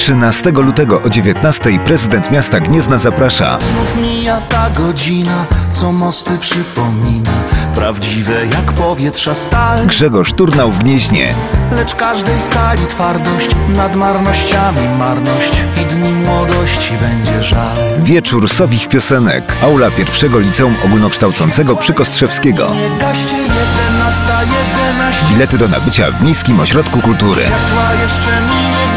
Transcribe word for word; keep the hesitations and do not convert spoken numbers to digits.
trzynastego lutego o dziewiętnastej prezydent miasta Gniezna zaprasza. Znów mija ta godzina, co mosty przypomina, prawdziwe jak powietrza stal. Grzegorz Turnał w Gnieźnie. Lecz każdej stali twardość, nad marnościami marność i dni młodości będzie żal. Wieczór sowich piosenek. Aula pierwszego liceum ogólnokształcącego przy Kostrzewskiego. Nie gaście, jedenasta, jedenaście. Bilety do nabycia w Miejskim Ośrodku Kultury. Światła jeszcze minie.